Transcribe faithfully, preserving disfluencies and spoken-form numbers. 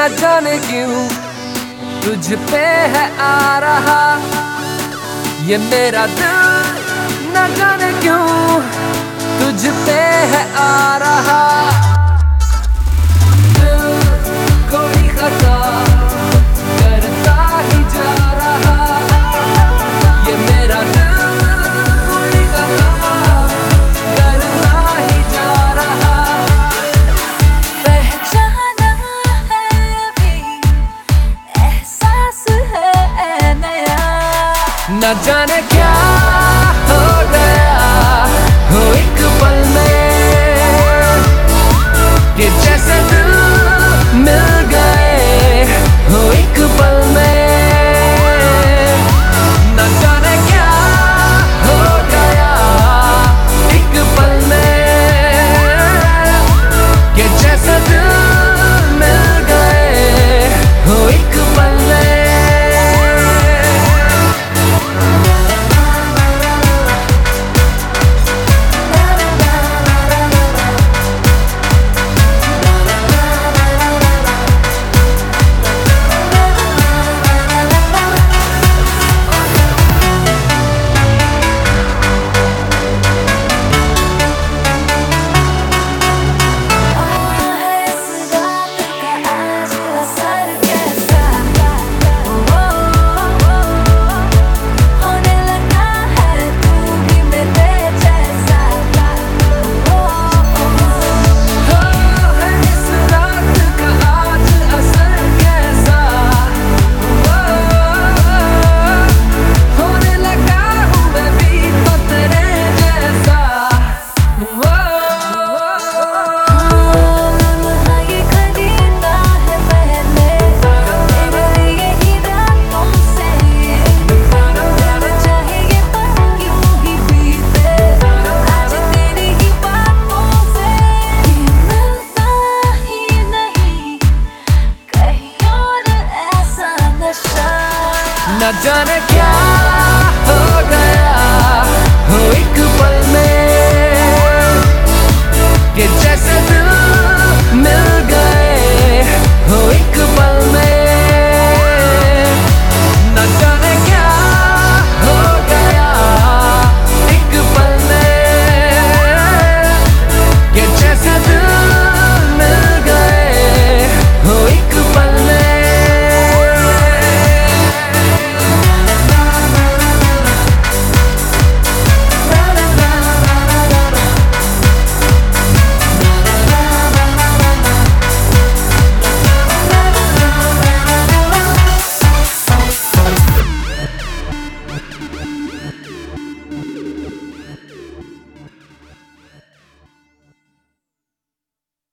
न जाने क्यों तुझ पे है आ रहा ये मेरा दिल, न जाने क्यों तुझ पे है आ रहा। दिल कोई खता करता ही जा रहा ये मेरा दिल कोई खता करता ही जा रहा। पहचाना है अभी एहसास है नया, न जाने